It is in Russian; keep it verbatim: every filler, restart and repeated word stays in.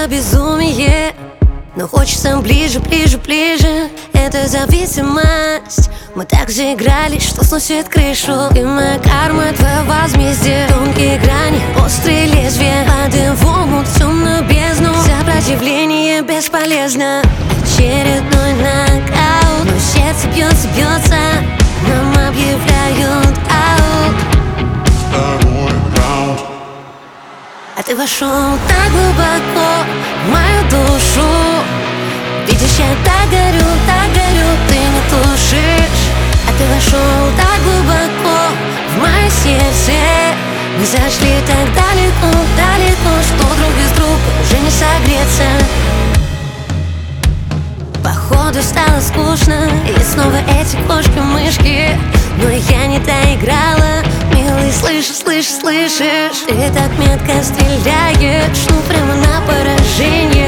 это безумие, но хочется ближе, ближе, ближе. Это зависимость. Мы так заигрались, что сносит крышу. Ты моя карма, твое возмездие. Тонкие грани, острые лезвия. Падаем в омут, в темную бездну. Сопротивление бесполезно. Очередной нокаут, но сердце бьется, бьется. Нам объявляют аут. А ты вошел так глубоко в мою душу. Видишь, я так горю, так горю, ты не тушишь. А ты вошел так глубоко в мое сердце. Мы зашли так далеко, далеко, что друг без друга уже не согреться. Походу стало скучно, и снова эти кошки-мышки. Но я не доиграла, милый, слышишь, слышишь, слышишь. Ты так метко стреляешь, ну прямо на поражение.